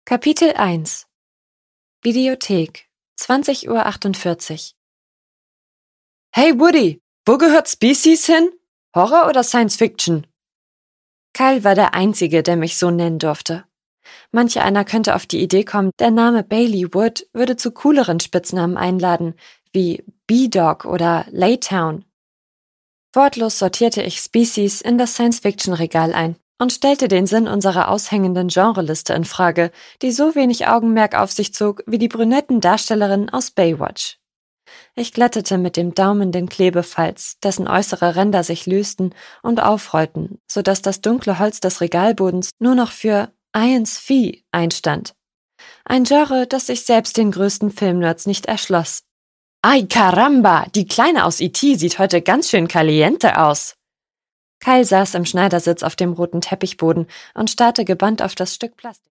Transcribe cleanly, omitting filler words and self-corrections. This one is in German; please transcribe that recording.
Kapitel 1 Videothek 20:48 Uhr. Hey Woody, wo gehört Species hin? Horror oder Science Fiction? Kyle war der Einzige, der mich so nennen durfte. Manch einer könnte auf die Idee kommen, der Name Bailey Wood würde zu cooleren Spitznamen einladen, wie B-Dog oder Laytown. Wortlos sortierte ich Species in das Science-Fiction-Regal ein und stellte den Sinn unserer aushängenden Genreliste in Frage, die so wenig Augenmerk auf sich zog wie die brünetten Darstellerinnen aus Baywatch. Ich glättete mit dem Daumen den Klebefalz, dessen äußere Ränder sich lösten und aufrollten, sodass das dunkle Holz des Regalbodens nur noch für Science-Fi einstand. Ein Genre, das sich selbst den größten Filmnerds nicht erschloss. Ay caramba, die Kleine aus E.T. sieht heute ganz schön caliente aus. Kyle saß im Schneidersitz auf dem roten Teppichboden und starrte gebannt auf das Stück Plastik.